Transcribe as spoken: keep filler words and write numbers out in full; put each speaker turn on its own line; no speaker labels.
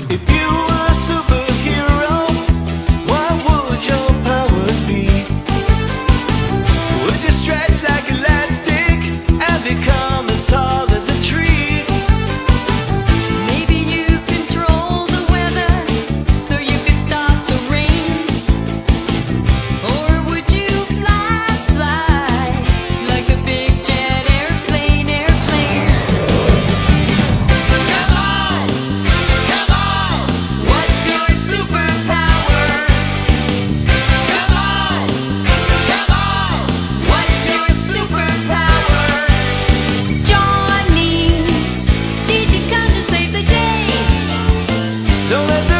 If you were a superhero, what would your powers be? Would you stretch like elastic and become as tall as a tree?
Maybe you control the weather so you could stop the rain. Or would you fly, fly like a big jet airplane, airplane? Come on, come on, what's your superpower? Come on, come on, what's your superpower? Johnny, did you come to save the day?
Don't let the